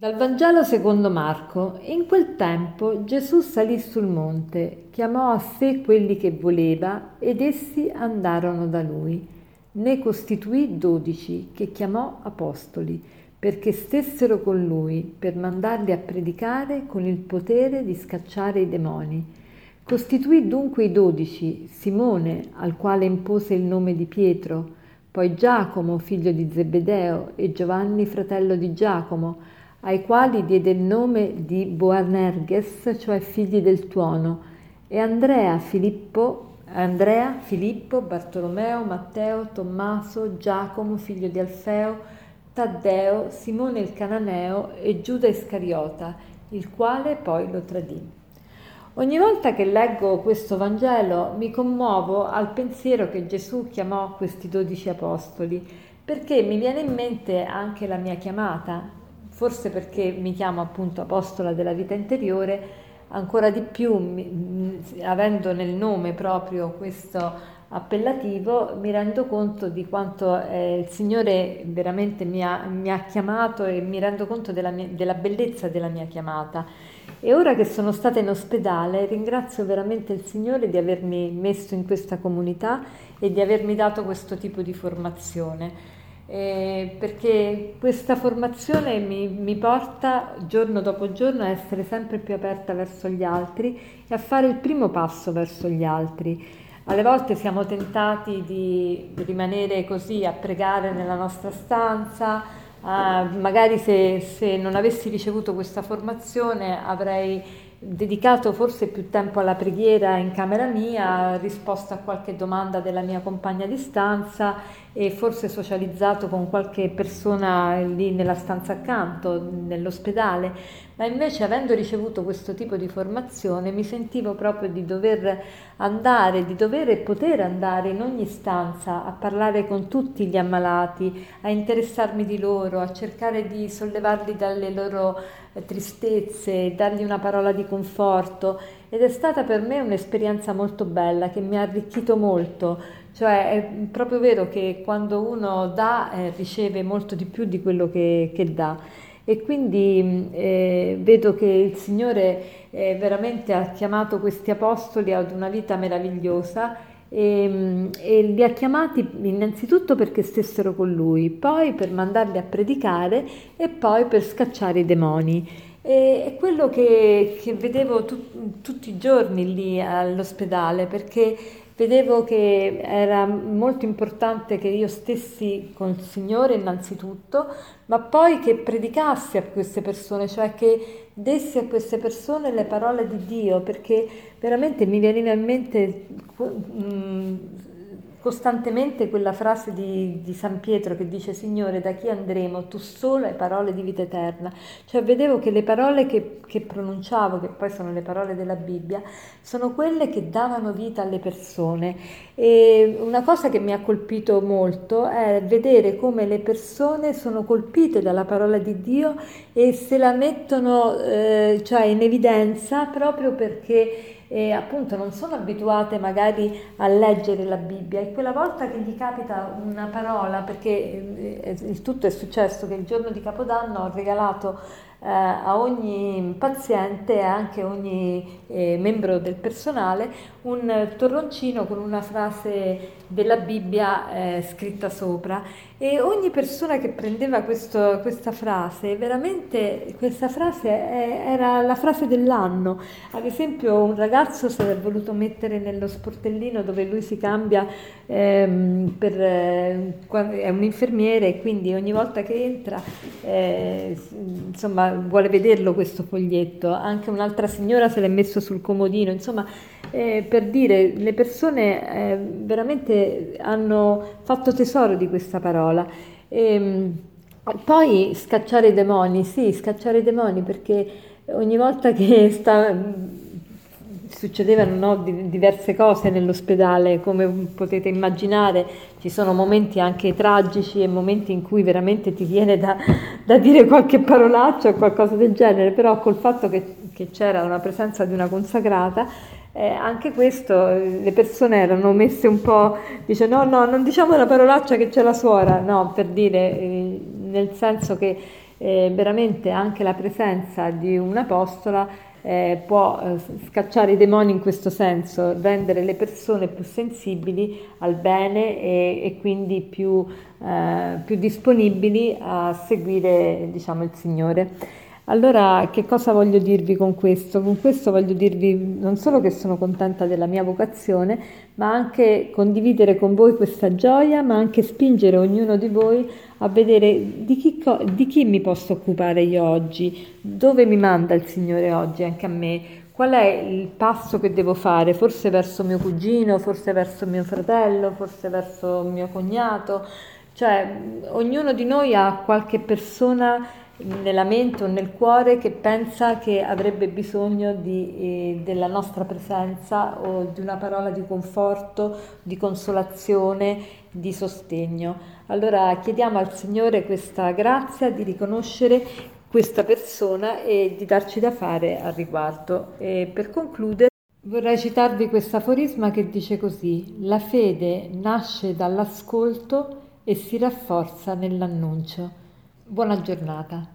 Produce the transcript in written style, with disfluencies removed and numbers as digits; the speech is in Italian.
Dal Vangelo secondo Marco. In quel tempo Gesù salì sul monte, chiamò a sé quelli che voleva ed essi andarono da lui. Ne costituì 12 che chiamò apostoli, perché stessero con lui per mandarli a predicare con il potere di scacciare i demoni. Costituì dunque i 12, Simone, al quale impose il nome di Pietro, poi Giacomo, figlio di Zebedeo, e Giovanni, fratello di Giacomo, ai quali diede il nome di Boanerges, cioè figli del tuono, e Andrea, Filippo, Bartolomeo, Matteo, Tommaso, Giacomo, figlio di Alfeo, Taddeo, Simone il Cananeo e Giuda Iscariota, il quale poi lo tradì. Ogni volta che leggo questo Vangelo mi commuovo al pensiero che Gesù chiamò questi 12 apostoli, perché mi viene in mente anche la mia chiamata, forse perché mi chiamo appunto apostola della vita interiore, ancora di più avendo nel nome proprio questo appellativo, mi rendo conto di quanto il Signore veramente mi ha chiamato e mi rendo conto della bellezza della mia chiamata. E ora che sono stata in ospedale, ringrazio veramente il Signore di avermi messo in questa comunità e di avermi dato questo tipo di formazione. Perché questa formazione mi porta giorno dopo giorno a essere sempre più aperta verso gli altri e a fare il primo passo verso gli altri. Alle volte siamo tentati di rimanere così a pregare nella nostra stanza. Magari se non avessi ricevuto questa formazione avrei dedicato forse più tempo alla preghiera in camera mia, risposto a qualche domanda della mia compagna di stanza e forse socializzato con qualche persona lì nella stanza accanto, nell'ospedale. Ma invece, avendo ricevuto questo tipo di formazione, mi sentivo proprio di dover andare, di dover e poter andare in ogni stanza a parlare con tutti gli ammalati, a interessarmi di loro, a cercare di sollevarli dalle loro tristezze, dargli una parola di conforto. Ed è stata per me un'esperienza molto bella che mi ha arricchito molto. Cioè è proprio vero che quando uno dà riceve molto di più di quello che dà. E quindi vedo che il Signore veramente ha chiamato questi apostoli ad una vita meravigliosa e li ha chiamati innanzitutto perché stessero con Lui, poi per mandarli a predicare e poi per scacciare i demoni. E è quello che vedevo tutti i giorni lì all'ospedale, perché vedevo che era molto importante che io stessi con il Signore innanzitutto, ma poi che predicassi a queste persone, cioè che dessi a queste persone le parole di Dio, perché veramente mi veniva in mente costantemente quella frase di San Pietro che dice: Signore, da chi andremo? Tu solo hai parole di vita eterna. Cioè vedevo che le parole che pronunciavo, che poi sono le parole della Bibbia, sono quelle che davano vita alle persone. E una cosa che mi ha colpito molto è vedere come le persone sono colpite dalla parola di Dio e se la mettono cioè in evidenza proprio perché appunto non sono abituate magari a leggere la Bibbia e quella volta che gli capita una parola, perché il tutto è successo che il giorno di Capodanno ho regalato a ogni paziente e anche a ogni membro del personale un torroncino con una frase della Bibbia scritta sopra, e ogni persona che prendeva questa frase, veramente questa frase era la frase dell'anno. Ad esempio un ragazzo si è voluto mettere nello sportellino dove lui si cambia è un infermiere e quindi ogni volta che entra insomma vuole vederlo questo foglietto. Anche un'altra signora se l'è messo sul comodino, insomma per dire, le persone veramente hanno fatto tesoro di questa parola. Poi scacciare i demoni, sì, scacciare i demoni, perché ogni volta che succedevano, no, diverse cose nell'ospedale, come potete immaginare, ci sono momenti anche tragici e momenti in cui veramente ti viene da dire qualche parolaccia o qualcosa del genere, però col fatto che c'era una presenza di una consacrata, anche questo, le persone erano messe un po', dice no, non diciamo una parolaccia che c'è la suora, no, per dire, nel senso che veramente anche la presenza di un'apostola può scacciare i demoni in questo senso, rendere le persone più sensibili al bene e quindi più disponibili a seguire, diciamo, il Signore. Allora, che cosa voglio dirvi con questo? Con questo voglio dirvi non solo che sono contenta della mia vocazione, ma anche condividere con voi questa gioia, ma anche spingere ognuno di voi a vedere di chi mi posso occupare io oggi, dove mi manda il Signore oggi anche a me, qual è il passo che devo fare, forse verso mio cugino, forse verso mio fratello, forse verso mio cognato, cioè ognuno di noi ha qualche persona nella mente o nel cuore che pensa che avrebbe bisogno della nostra presenza o di una parola di conforto, di consolazione, di sostegno. Allora chiediamo al Signore questa grazia di riconoscere questa persona e di darci da fare al riguardo. E per concludere vorrei citarvi questo aforisma che dice così: la fede nasce dall'ascolto e si rafforza nell'annuncio. Buona giornata.